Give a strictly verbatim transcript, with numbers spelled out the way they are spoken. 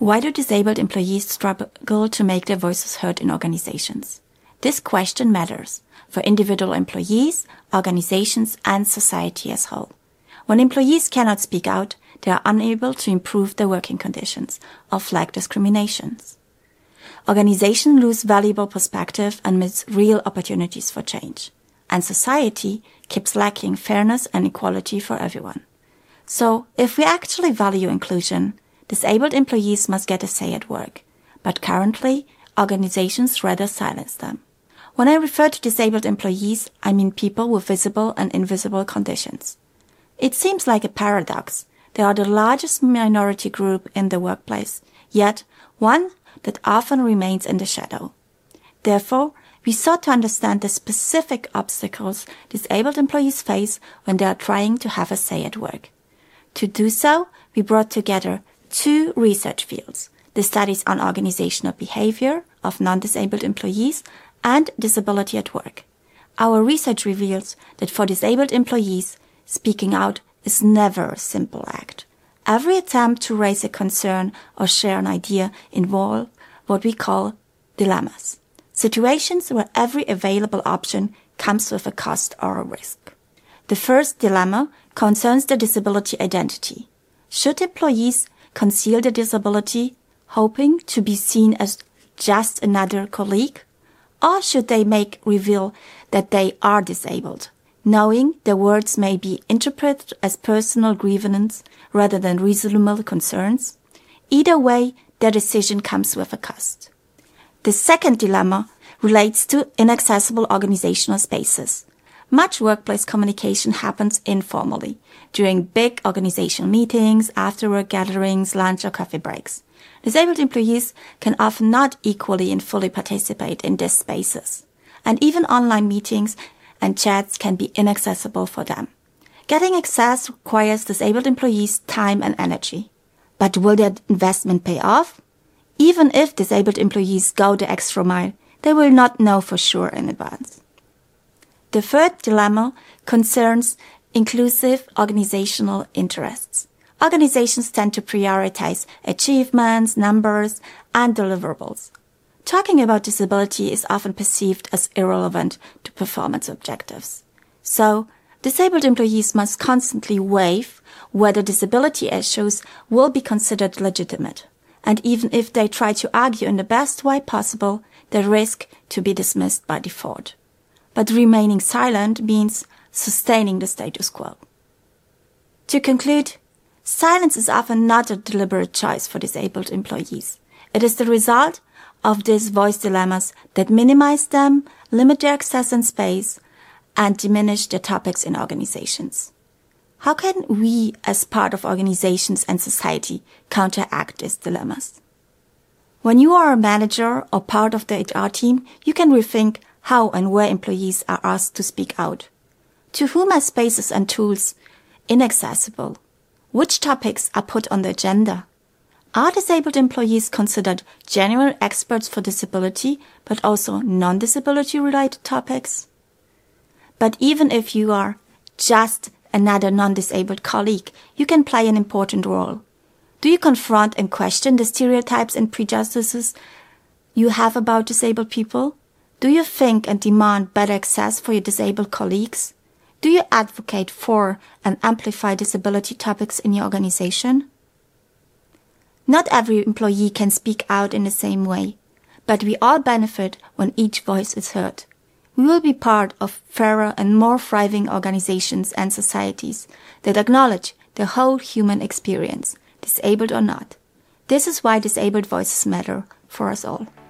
Why do disabled employees struggle to make their voices heard in organizations? This question matters for individual employees, organizations, and society as a whole. When employees cannot speak out, they are unable to improve their working conditions or flag discriminations. Organizations lose valuable perspective and miss real opportunities for change. And society keeps lacking fairness and equality for everyone. So, if we actually value inclusion, disabled employees must get a say at work. But currently, organizations rather silence them. When I refer to disabled employees, I mean people with visible and invisible conditions. It seems like a paradox. They are the largest minority group in the workplace, yet one that often remains in the shadow. Therefore, we sought to understand the specific obstacles disabled employees face when they are trying to have a say at work. To do so, we brought together two research fields, the studies on organizational behavior of non-disabled employees and disability at work. Our research reveals that for disabled employees, speaking out is never a simple act. Every attempt to raise a concern or share an idea involves what we call dilemmas, situations where every available option comes with a cost or a risk. The first dilemma concerns the disability identity. Should employees conceal their disability, hoping to be seen as just another colleague? Or should they make reveal that they are disabled, knowing their words may be interpreted as personal grievance rather than reasonable concerns? Either way, their decision comes with a cost. The second dilemma relates to inaccessible organizational spaces. Much workplace communication happens informally, during big organizational meetings, after-work gatherings, lunch or coffee breaks. Disabled employees can often not equally and fully participate in these spaces, and even online meetings and chats can be inaccessible for them. Getting access requires disabled employees time and energy. But will their investment pay off? Even if disabled employees go the extra mile, they will not know for sure in advance. The third dilemma concerns inclusive organizational interests. Organizations tend to prioritize achievements, numbers, and deliverables. Talking about disability is often perceived as irrelevant to performance objectives. So, disabled employees must constantly weigh whether disability issues will be considered legitimate. And even if they try to argue in the best way possible, they risk to be dismissed by default. But remaining silent means sustaining the status quo. To conclude, silence is often not a deliberate choice for disabled employees. It is the result of these voice dilemmas that minimize them, limit their access and space, and diminish their topics in organizations. How can we, as part of organizations and society, counteract these dilemmas? When you are a manager or part of the H R team, you can rethink how and where employees are asked to speak out. To whom are spaces and tools inaccessible? Which topics are put on the agenda? Are disabled employees considered genuine experts for disability, but also non-disability related topics? But even if you are just another non-disabled colleague, you can play an important role. Do you confront and question the stereotypes and prejudices you have about disabled people? Do you think and demand better access for your disabled colleagues? Do you advocate for and amplify disability topics in your organization? Not every employee can speak out in the same way, but we all benefit when each voice is heard. We will be part of fairer and more thriving organizations and societies that acknowledge the whole human experience, disabled or not. This is why disabled voices matter for us all.